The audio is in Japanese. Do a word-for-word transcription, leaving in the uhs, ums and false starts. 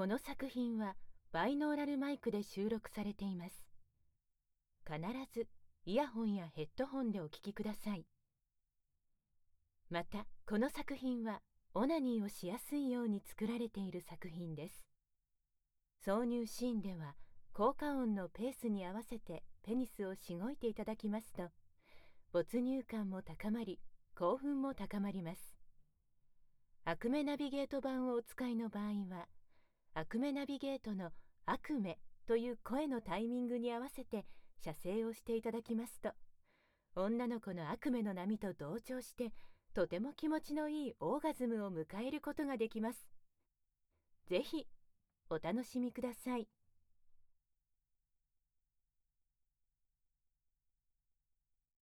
この作品はバイノーラルマイクで収録されています。必ずイヤホンやヘッドホンでお聞きください。また、この作品はオナニーをしやすいように作られている作品です。挿入シーンでは効果音のペースに合わせてペニスをしごいていただきますと、没入感も高まり、興奮も高まります。アクメナビゲート版をお使いの場合は、アクメナビゲートのアクメという声のタイミングに合わせて射精をしていただきますと、女の子のアクメの波と同調して、とても気持ちのいいオーガズムを迎えることができます。ぜひ、お楽しみください。